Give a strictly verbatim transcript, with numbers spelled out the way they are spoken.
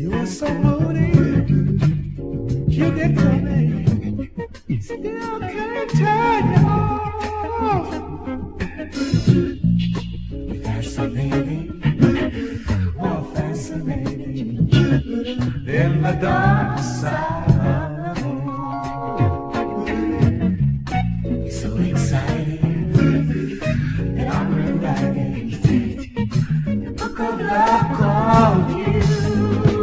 You're so moody, you get to me, still can't turn you off. Fascinating, more fascinating than the dark side.